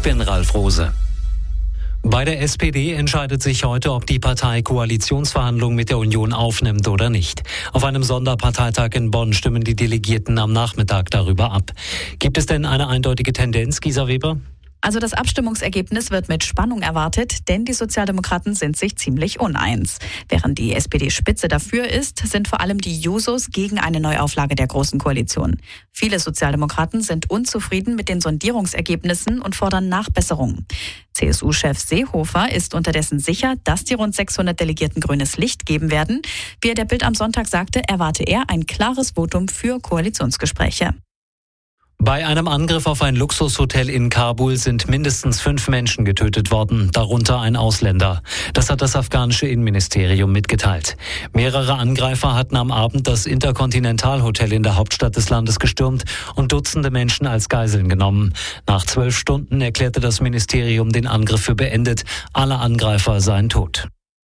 bin Ralf Rose. Bei der SPD entscheidet sich heute, ob die Partei Koalitionsverhandlungen mit der Union aufnimmt oder nicht. Auf einem Sonderparteitag in Bonn stimmen die Delegierten am Nachmittag darüber ab. Gibt es denn eine eindeutige Tendenz, Gisa Weber? Also das Abstimmungsergebnis wird mit Spannung erwartet, denn die Sozialdemokraten sind sich ziemlich uneins. Während die SPD-Spitze dafür ist, sind vor allem die Jusos gegen eine Neuauflage der Großen Koalition. Viele Sozialdemokraten sind unzufrieden mit den Sondierungsergebnissen und fordern Nachbesserungen. CSU-Chef Seehofer ist unterdessen sicher, dass die rund 600 Delegierten grünes Licht geben werden. Wie er der Bild am Sonntag sagte, erwarte er ein klares Votum für Koalitionsgespräche. Bei einem Angriff auf ein Luxushotel in Kabul sind mindestens 5 Menschen getötet worden, darunter ein Ausländer. Das hat das afghanische Innenministerium mitgeteilt. Mehrere Angreifer hatten am Abend das Intercontinental Hotel in der Hauptstadt des Landes gestürmt und Dutzende Menschen als Geiseln genommen. Nach 12 Stunden erklärte das Ministerium den Angriff für beendet. Alle Angreifer seien tot.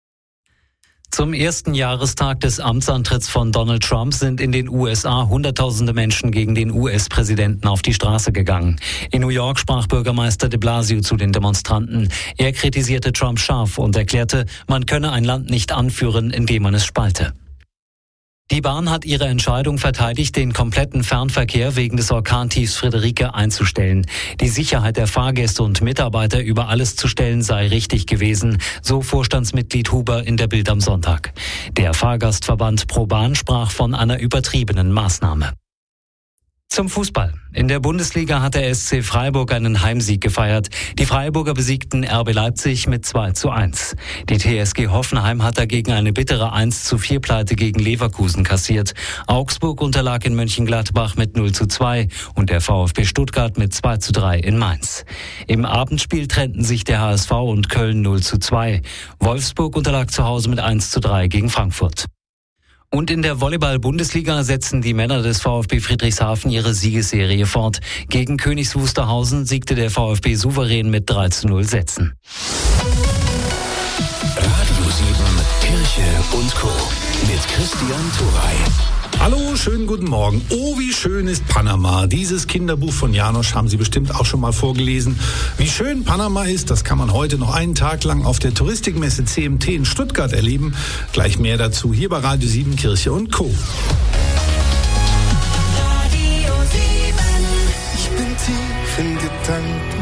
Zum ersten Jahrestag des Amtsantritts von Donald Trump sind in den USA Hunderttausende Menschen gegen den US-Präsidenten auf die Straße gegangen. In New York sprach Bürgermeister de Blasio zu den Demonstranten. Er kritisierte Trump scharf und erklärte, man könne ein Land nicht anführen, indem man es spalte. Die Bahn hat ihre Entscheidung verteidigt, den kompletten Fernverkehr wegen des Orkantiefs Friederike einzustellen. Die Sicherheit der Fahrgäste und Mitarbeiter über alles zu stellen sei richtig gewesen, so Vorstandsmitglied Huber in der Bild am Sonntag. Der Fahrgastverband ProBahn sprach von einer übertriebenen Maßnahme. Zum Fußball. In der Bundesliga hat der SC Freiburg einen Heimsieg gefeiert. Die Freiburger besiegten RB Leipzig mit 2:1. Die TSG Hoffenheim hat dagegen eine bittere 1:4 Pleite gegen Leverkusen kassiert. Augsburg unterlag in Mönchengladbach mit 0:2 und der VfB Stuttgart mit 2:3 in Mainz. Im Abendspiel trennten sich der HSV und Köln 0:2. Wolfsburg unterlag zu Hause mit 1:3 gegen Frankfurt. Und in der Volleyball-Bundesliga setzen die Männer des VfB Friedrichshafen ihre Siegesserie fort. Gegen Königs Wusterhausen siegte der VfB souverän mit 3:0 Sätzen. Radio 7, Kirche und Co. mit Christian Turey. Hallo, schönen guten Morgen. Oh, wie schön ist Panama. Dieses Kinderbuch von Janosch haben Sie bestimmt auch schon mal vorgelesen. Wie schön Panama ist, das kann man heute noch einen Tag lang auf der Touristikmesse CMT in Stuttgart erleben. Gleich mehr dazu hier bei Radio 7, Kirche und Co. Radio 7. Ich bin tief in Gedanken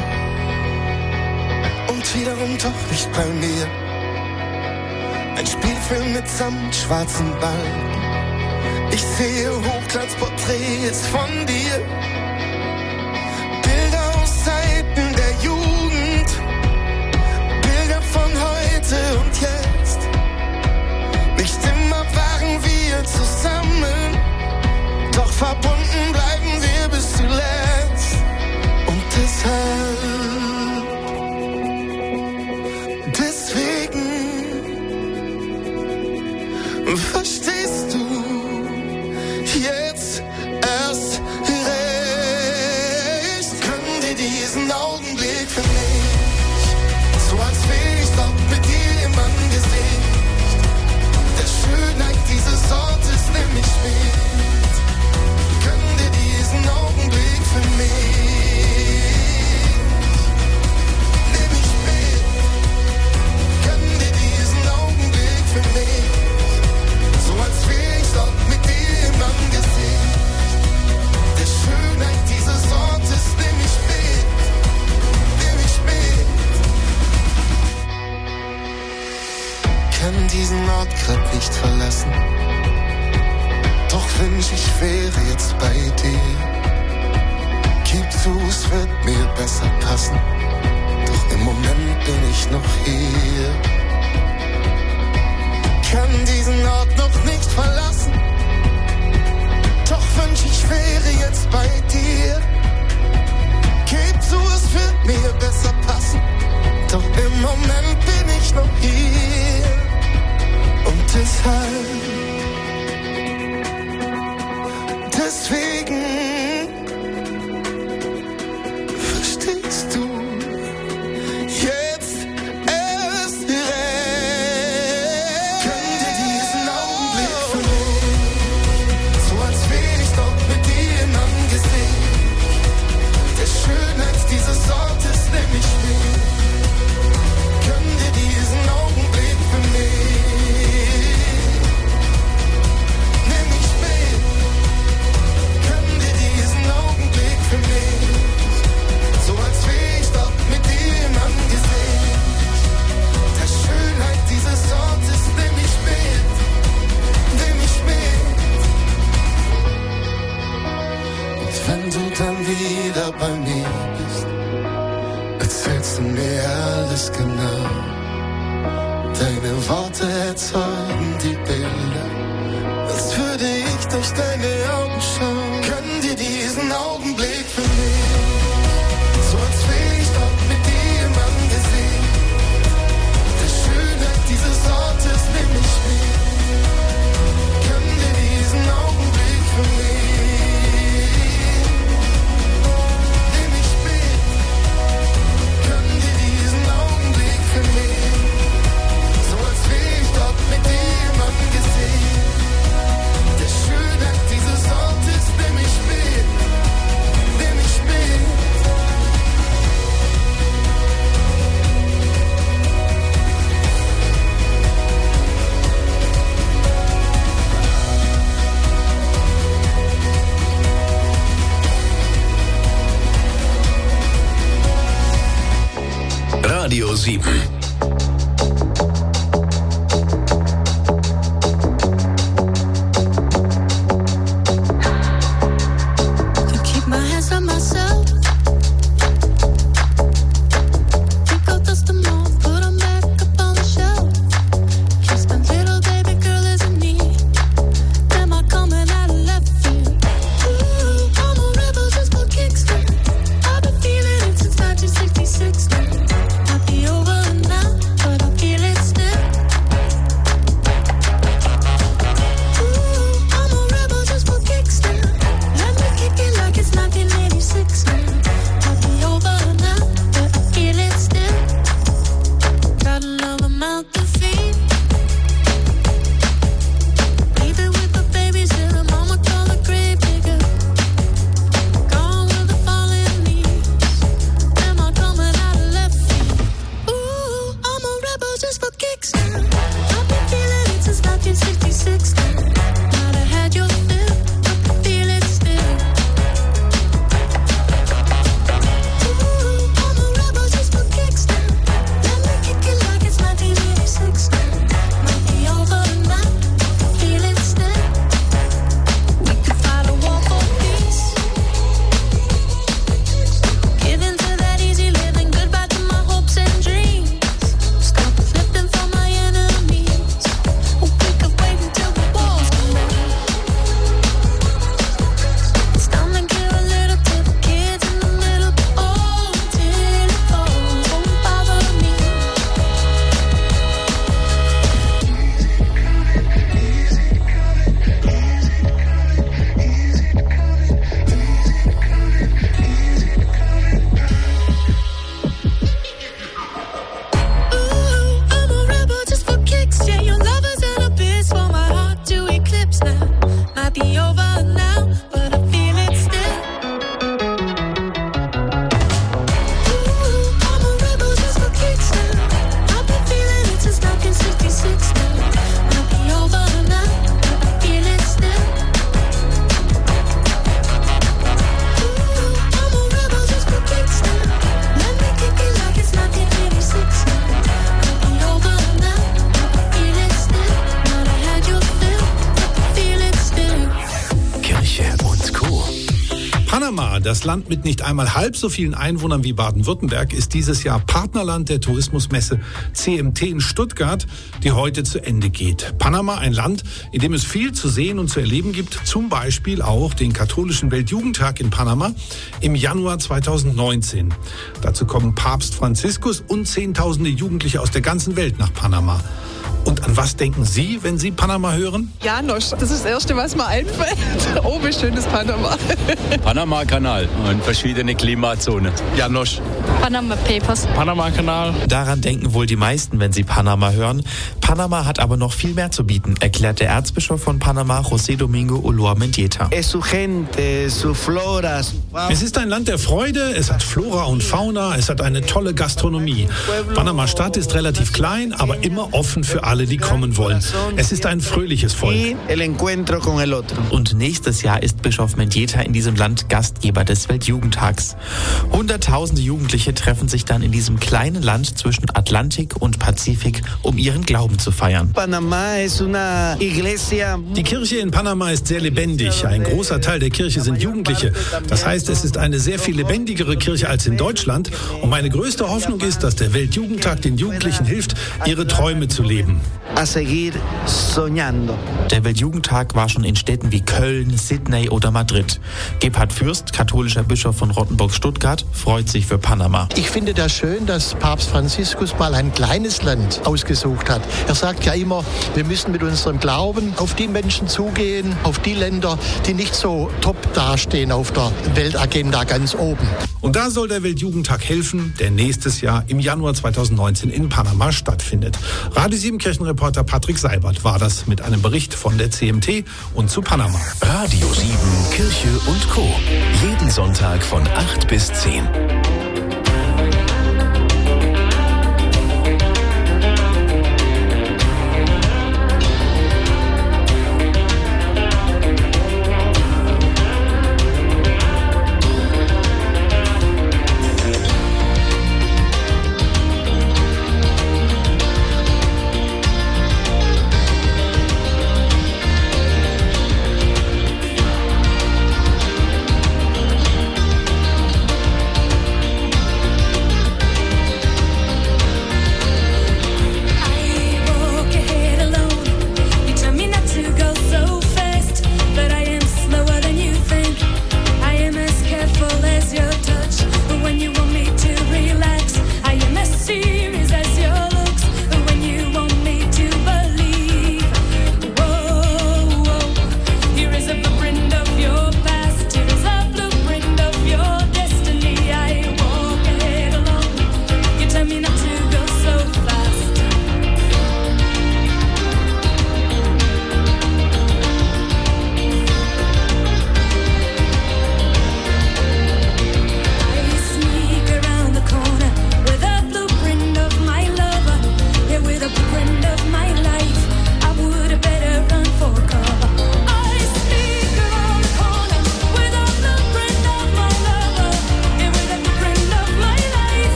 und wiederum doch nicht bei mir. Ein Spielfilm mit schwarzen Balken. Ich sehe Hochglanzporträts von dir, Bilder aus Zeiten der Jugend, Bilder von heute und jetzt. Nicht immer waren wir zusammen, doch verbunden bleiben wir bis zuletzt. Und deswegen verstehst du jetzt erst recht. Können dir diesen Augenblick für mich, so als wäre ich dort mit dir im Angesicht. Der Schönheit dieses Ortes nimm ich mit. Können dir diesen Augenblick für mich, nimm ich mit. Können dir diesen Augenblick für mich, so als wäre ich dort mit dir im Angesicht. Der Schönheit dieses Ortes nimm ich mit, nimm ich mit. Kann diesen Ort grad nicht verlassen, doch wünsch ich wäre jetzt bei dir. Gib zu, es wird mir besser passen, doch im Moment bin ich noch hier. Kann diesen Ort noch nicht verlassen, doch wünsch ich wäre jetzt bei dir. Gib zu, es wird mir besser passen, doch im Moment bin ich noch hier. Und deswegen verstehst du jetzt erst recht. Können dir diesen Augenblick für mich, so als wäre ich dort mit dir im Angesicht. Der Schönheit dieses Ortes nimm ich wenn du dann wieder bei mir bist, erzählst du mir alles genau. Deine Worte erzeugen die Bilder, als würde ich durch deine Augen schauen. Können dir diesen Augenblick vernehmen, so als wäre ich dort mit dir im Angesicht. Der Schönheit dieses Ortes nimm mich mit. Können dir diesen Augenblick vernehmen, nimm mich mit. Können dir diesen Augenblick vernehmen, so als wäre ich dort mit dir im Angesicht. Der Schönheit dieses Ortes nimm mich mit, nimm mich mit. Radio 7. Keep my hands on myself. Think I'll dust them off, put them back up on the shelf. Just a little baby girl isn't me. Am I coming out of left field? Ooh, I'm a rebel just for kicks. I've been feeling it since 1966. Might be over now, but I feel it still. Ooh, I'm a rebel just for kicks. Let me kick it like it's 1986. Might be over now, but I feel it still. Got another mouth to feed. Baby with the babysitter, mama call a grave digger. Gone with the fallen leaves. Am I coming out of left field? Ooh, I'm a rebel just for kicks. I've been feeling it since 1966. Might have had your fill, but I feel it still. Ooh, I'm a rebel just for kicks. Let me kick it like it's 1986. Might be over now, but I feel it still. We could fight a war for peace. Give in to that easy living, goodbye to my hopes and dreams. Stop flipping for my enemies. We could wait until the walls come down. It's time to give a little to the kids in the middle. Oh, till it falls, won't bother me. Ooh, I'm a rebel just for kicks. Yeah, your love is an abyss for my heart to eclipse now. Might be over now, but I feel it still. Ooh, I'm a rebel just for kicks now. I've been feeling it since 1966 now. Might be over now, but I feel it still. Ooh, I'm a rebel just for kicks now. Let me kick it like it's 1986 now. Might be over now, but I feel it still. Might have had your fill, but I feel it still. Kirche und Co. Panama, das Land mit nicht einmal halb so vielen Einwohnern wie Baden-Württemberg, ist dieses Jahr Partnerland der Tourismusmesse CMT in Stuttgart, die heute zu Ende geht. Panama, ein Land, in dem es viel zu sehen und zu erleben gibt, zum Beispiel auch den katholischen Weltjugendtag in Panama im Januar 2019. Dazu kommen Papst Franziskus und Zehntausende Jugendliche aus der ganzen Welt nach Panama. Und an was denken Sie, wenn Sie Panama hören? Janosch, das ist das Erste, was mir einfällt. Oh, wie schön ist Panama. Panama-Kanal und verschiedene Klimazonen. Janosch. Panama Papers. Panama-Kanal. Daran denken wohl die meisten, wenn sie Panama hören. Panama hat aber noch viel mehr zu bieten, erklärt der Erzbischof von Panama, José Domingo Ulloa Mendieta. Es ist ein Land der Freude, es hat Flora und Fauna, es hat eine tolle Gastronomie. Panama-Stadt ist relativ klein, aber immer offen für alle, die kommen wollen. Es ist ein fröhliches Volk. Und nächstes Jahr ist Bischof Mendieta in diesem Land Gastgeber des Weltjugendtags. Hunderttausende Jugendliche treffen sich dann in diesem kleinen Land zwischen Atlantik und Pazifik, um ihren Glauben Glauben zu feiern. Die Kirche in Panama ist sehr lebendig. Ein großer Teil der Kirche sind Jugendliche. Das heißt, es ist eine sehr viel lebendigere Kirche als in Deutschland. Und meine größte Hoffnung ist, dass der Weltjugendtag den Jugendlichen hilft, ihre Träume zu leben. Der Weltjugendtag war schon in Städten wie Köln, Sydney oder Madrid. Gebhard Fürst, katholischer Bischof von Rottenburg-Stuttgart, freut sich für Panama. Ich finde das schön, dass Papst Franziskus mal ein kleines Land ausgesucht hat. Er sagt ja immer, wir müssen mit unserem Glauben auf die Menschen zugehen, auf die Länder, die nicht so top dastehen auf der Weltagenda ganz oben. Und da soll der Weltjugendtag helfen, der nächstes Jahr im Januar 2019 in Panama stattfindet. Radio 7 Kirchenreporter Patrick Seibert war das mit einem Bericht von der CMT und zu Panama. Radio 7 Kirche und Co. Jeden Sonntag von 8 bis 10.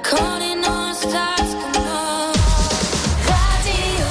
Calling all stars, come on. Radio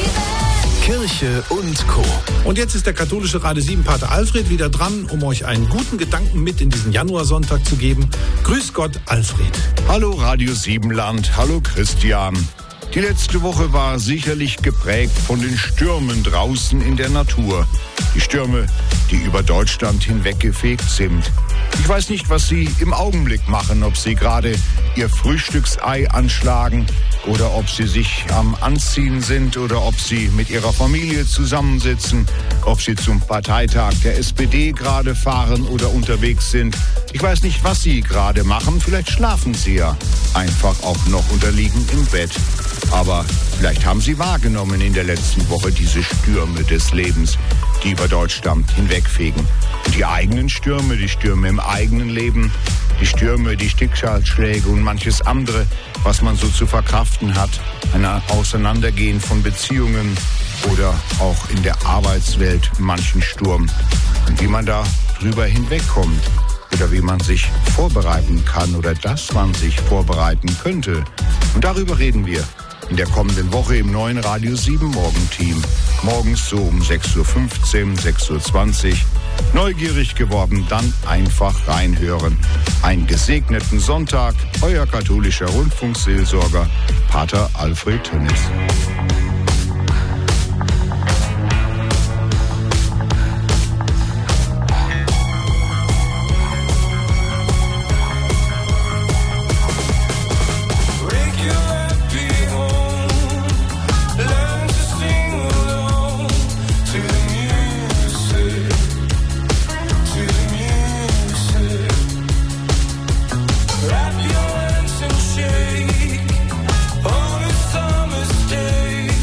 7. Kirche und Co. Und jetzt ist der katholische Radio 7 Pater Alfred wieder dran, um euch einen guten Gedanken mit in diesen Januarsonntag zu geben. Grüß Gott, Alfred. Hallo Radio 7 Land, hallo Christian. Die letzte Woche war sicherlich geprägt von den Stürmen draußen in der Natur. Die Stürme, die über Deutschland hinweggefegt sind. Ich weiß nicht, was Sie im Augenblick machen, ob Sie gerade Ihr Frühstücksei anschlagen oder ob Sie sich am Anziehen sind oder ob Sie mit Ihrer Familie zusammensitzen, ob Sie zum Parteitag der SPD gerade fahren oder unterwegs sind. Ich weiß nicht, was Sie gerade machen. Vielleicht schlafen Sie ja einfach auch noch oder liegen im Bett. Aber vielleicht haben Sie wahrgenommen in der letzten Woche diese Stürme des Lebens, die über Deutschland hinwegfegen. Und die eigenen Stürme, die Stürme im eigenen Leben, die Stürme, die Schicksalsschläge und manches andere, was man so zu verkraften hat, ein Auseinandergehen von Beziehungen oder auch in der Arbeitswelt manchen Sturm. Und wie man da drüber hinwegkommt oder wie man sich vorbereiten kann oder dass man sich vorbereiten könnte. Und darüber reden wir in der kommenden Woche im neuen Radio 7 Morgenteam. Morgens so um 6.15 Uhr, 6.20 Uhr. Neugierig geworden, dann einfach reinhören. Einen gesegneten Sonntag, euer katholischer Rundfunkseelsorger, Pater Alfred Tönnis. Wrap your hands and shake on a summer's day.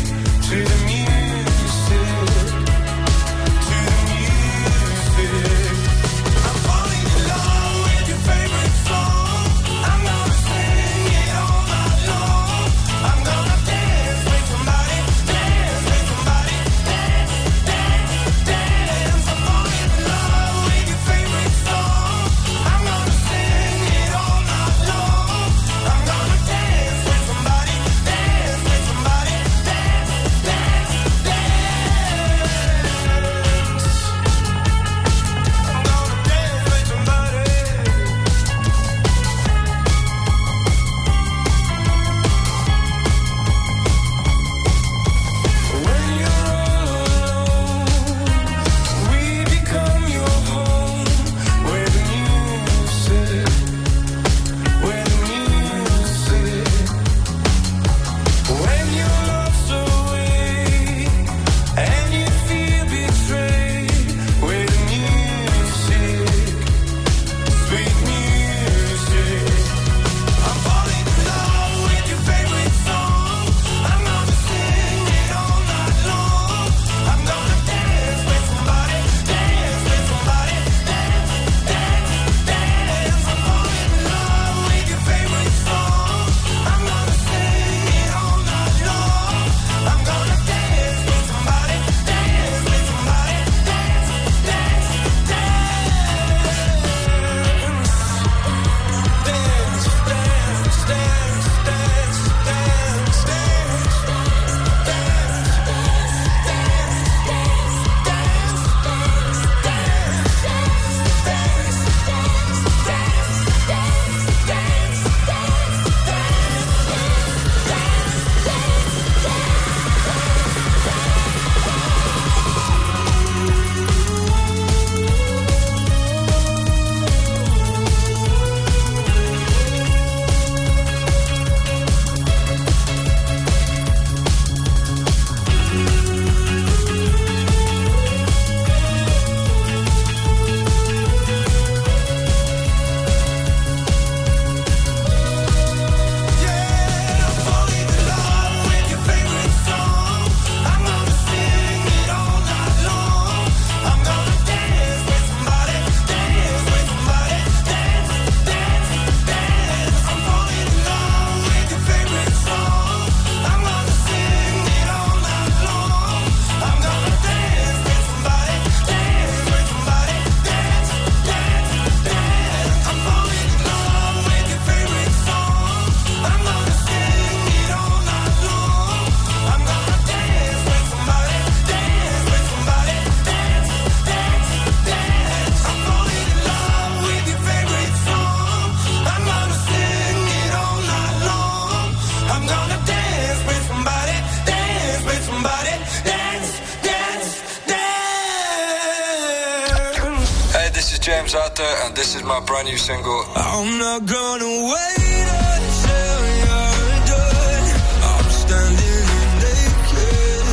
James Arthur, and this is my brand new single. I'm not gonna wait until you're done. I'm standing naked.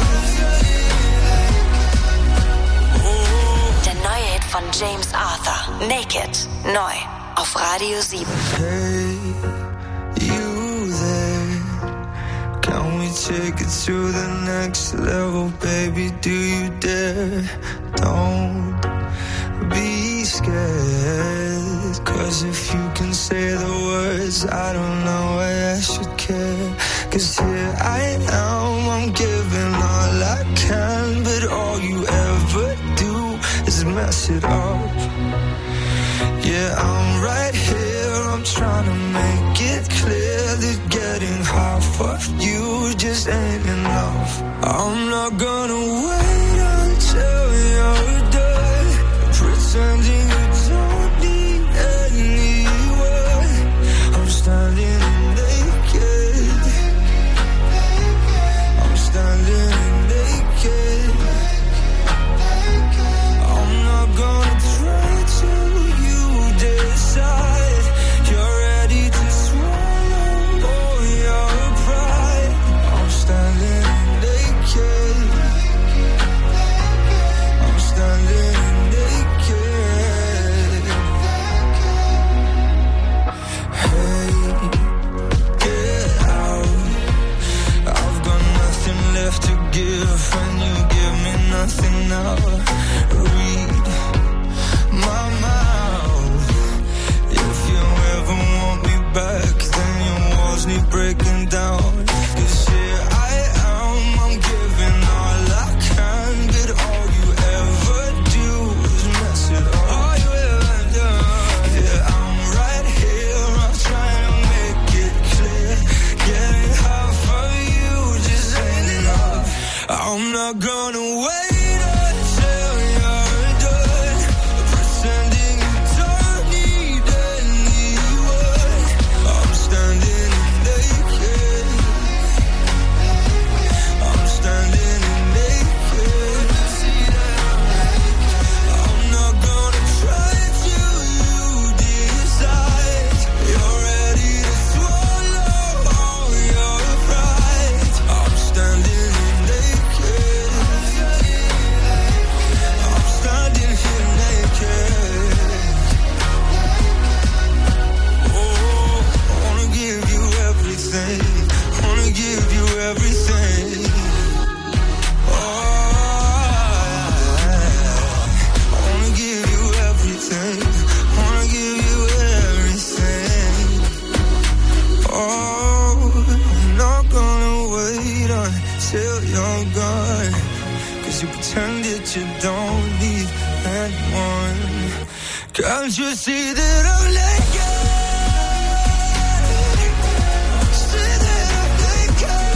Der neue Hit von James Arthur, Naked, neu auf Radio 7. Hey, you there? Can we take it to the next level, baby? Do you dare? Don't be scared, 'cause if you can say the words, I don't know why I should care. 'Cause here I am, I'm giving all I can, but all you ever do is mess it up. Yeah, I'm right here, I'm trying to make it clear that getting half of you just ain't enough. I'm not gonna wait until you're done, pretending you don't need anyone. I'm standing naked. I'm standing naked. I'm not gonna try to decide. You're ready to swallow all your pride. I'm standing naked. I'm standing naked. Hey, get out. I've got nothing left to give, and you give me nothing now. Read my mouth. If you ever want me back, then your walls need breaking down. 'Cause here I am, I'm giving all I can, but all you ever do is mess it up. All you ever do. Yeah, I'm right here, I'm trying to make it clear. Getting half of you just ain't enough. I'm not gonna wait until you're done, pretending you don't need anyone. I'm standing naked. I'm standing naked. I'm not gonna try to decide. You're ready to swallow all your pride. I'm standing naked. I'm standing here naked. Oh, I wanna give you everything. Wanna give you everything. Oh, I wanna give you everything. Wanna give you everything. Oh, I'm not gonna wait until you're gone, 'cause you pretend that you don't need anyone. Can't you see that I'm naked? See that I'm naked.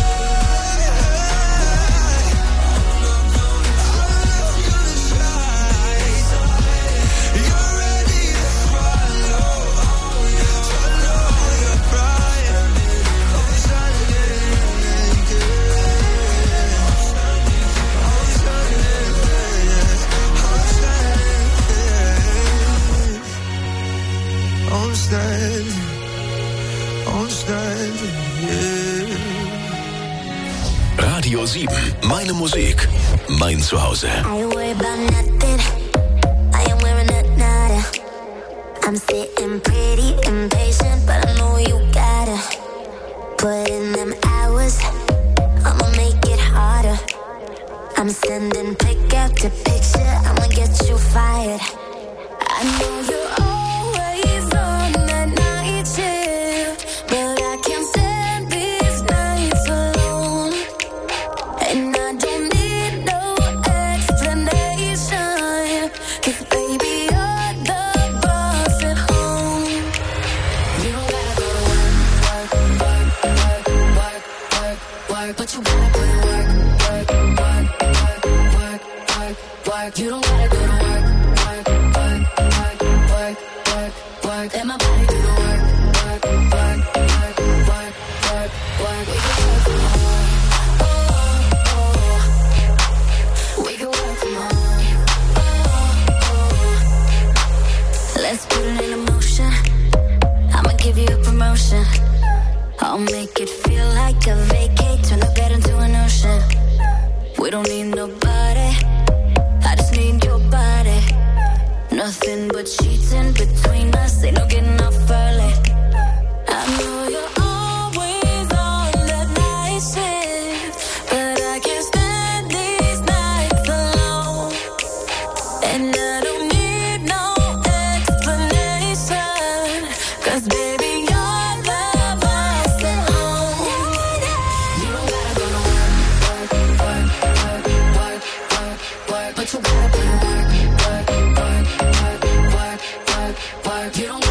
I'm not gonna try. You're ready to swallow all your pride. I'm standing naked. I'm standing naked. I'm standing, yeah. Radio 7, meine Musik, mein Zuhause. I ain't worried about nothing. I ain't wearing a nada. I'm sitting pretty impatient, but I know you gotta put in them hours. I'ma make it harder. I'm sending pick after picture. I'ma get you fired. I know you're always on that night shift, but I can't stand these nights alone. And I don't need no explanation, 'cause baby you're the boss at home. You don't gotta go to work, work, work, work, work, work, but you gotta put in work, work, work, work, work, work, work. You don't gotta go to work, work, work, work, work, work, work. Let my body do the work, work, work, work, work, work, work. We can work from home. We can work from home. motion. I'll make it feel like a vacate, turn the bed into an ocean. We don't need nobody, I just need your body. Nothing but cheating between us, ain't no getting off early. I know you're always on the night shift, but I can't stand these nights alone. And I don't need no explanation, 'cause baby your love I sent home. You don't gotta go to work, but you gotta put in work. You don't